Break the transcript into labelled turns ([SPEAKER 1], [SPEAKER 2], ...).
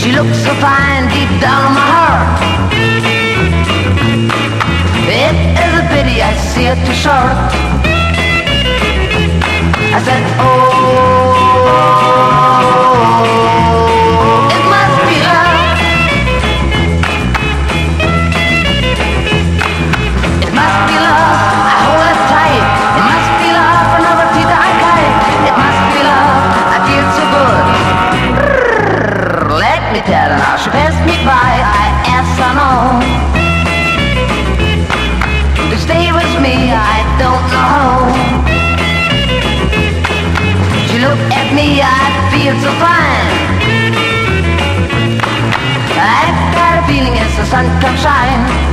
[SPEAKER 1] She looks so fine deep down in my heart. It is a pity I see it too short. I said, oh, it must be love. It must be love. I hold it tight. It must be love. Another teeth I kite. It must be love. I feel so good. Let me tell her now. She passed me by. I asked her no. To stay with me, I don't know how. She looked at me, I feel so fine. I've got a feeling as the sun comes shine.